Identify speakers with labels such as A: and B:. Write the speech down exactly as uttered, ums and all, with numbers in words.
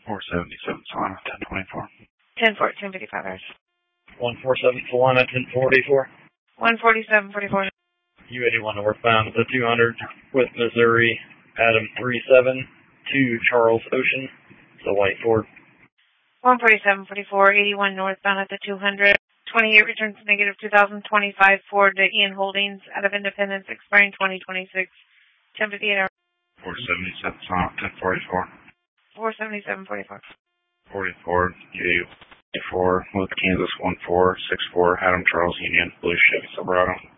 A: four seventy-seven Solana, ten twenty-four.
B: ten fourteen fifty-five hours.
C: one forty-seven Solana, ten forty-four.
B: one forty-seven forty-four.
C: U eighty-one northbound at the two hundred with Missouri, Adam three seven to Charles Ocean, it's a white Ford.
B: one forty-seven forty-four, eighty-one northbound at the two hundred. twenty-eight returns negative two thousand twenty-five Ford to Ian Holdings out of Independence, expiring twenty twenty-six, ten fifty-eight hours.
A: four seventy-seven Solana, ten forty-four.
B: four seventy-seven forty-four.
A: forty-four, U eighty-four with Kansas one four six four, Adam Charles Union, Blue Chevy Silverado.